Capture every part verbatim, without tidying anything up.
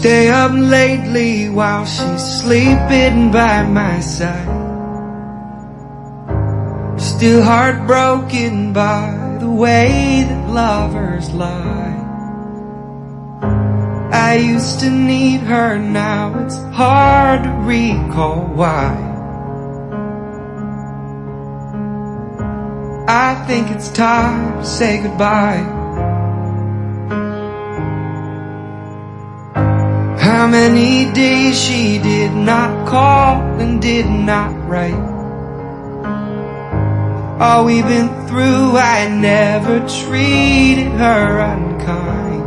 stay up lately while she's sleeping by my side. Still heartbroken by the way that lovers lie. I used to need her, now it's hard to recall why. I think it's time to say goodbye. How many days she did not call and did not write. All we've been through, I never treated her unkind.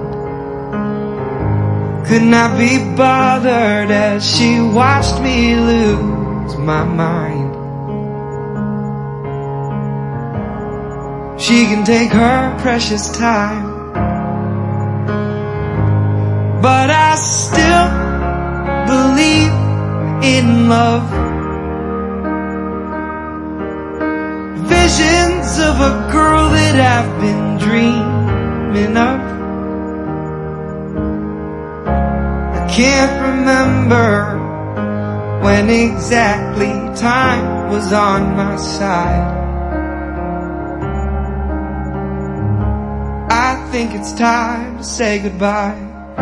Could not be bothered as she watched me lose my mind. She can take her precious time, but I still believe in love. Visions of a girl that I've been dreaming of. I can't remember when exactly time was on my side. I think it's time to say goodbye.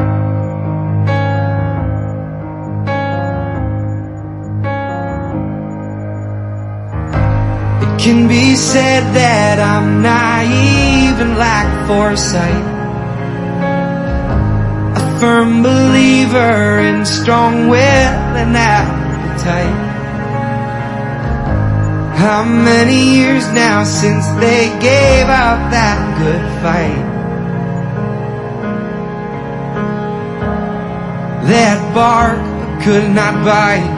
It can be said that I'm naive and lack foresight, a firm believer in strong will and appetite. How many years now since they gave up that good fight? That bark could not bite,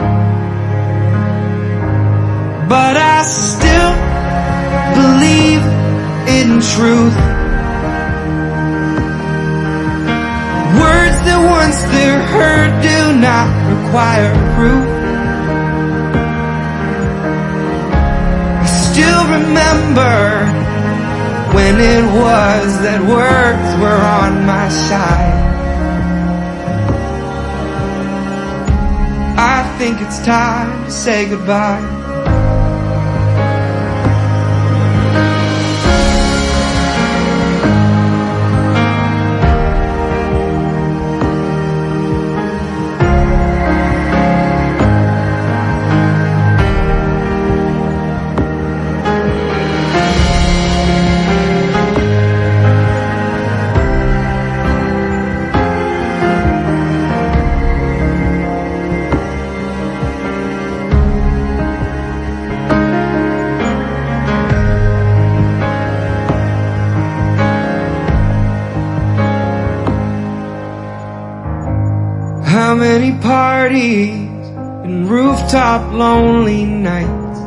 but I still believe in truth. Words that once they're heard do not require proof. I still remember when it was that words were on my side. I think it's time to say goodbye. How many parties and rooftop lonely nights?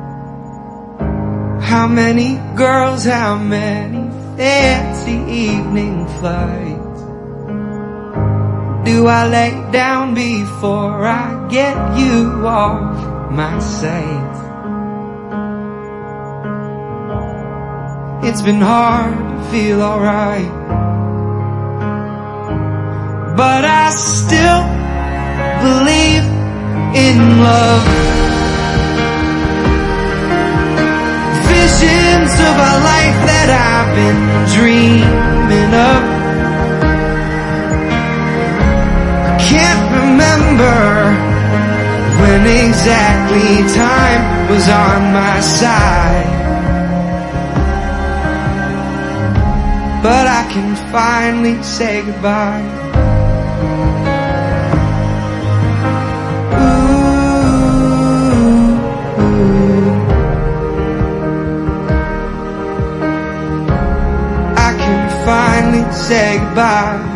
How many girls, how many fancy evening flights? Do I lay down before I get you off my sight? It's been hard to feel alright, but I still believe in love. Visions of a life that I've been dreaming of. I can't remember when exactly time was on my side, but I can finally say goodbye. Finally say goodbye.